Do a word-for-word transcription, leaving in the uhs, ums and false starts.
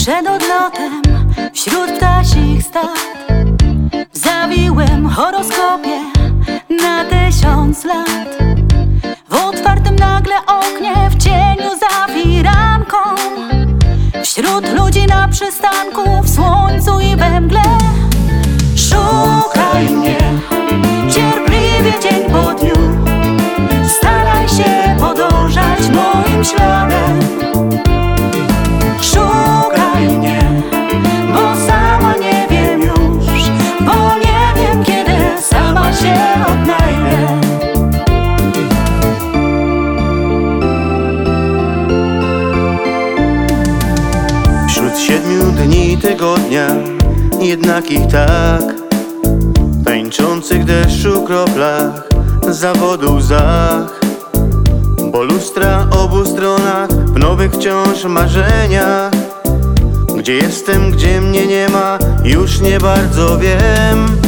Przed odlotem wśród ptasich stad zawiłem horoskopie na tysiąc lat. W otwartym nagle oknie, w cieniu za firanką, wśród ludzi na przystanku, w słońcu i we mgle. Szukaj mnie cierpliwie dzień po dniu, staraj się podążać moim śladem. Szukaj mnie, bo sama nie wiem już, bo nie wiem kiedy sama się odnajdę. Wśród siedmiu dni tygodnia, jednakich tak, tańczących deszczu kroplach, zawodu łzach, bo lustra obu stronach, w nowych wciąż marzeniach. Gdzie jestem, gdzie mnie nie ma, już nie bardzo wiem.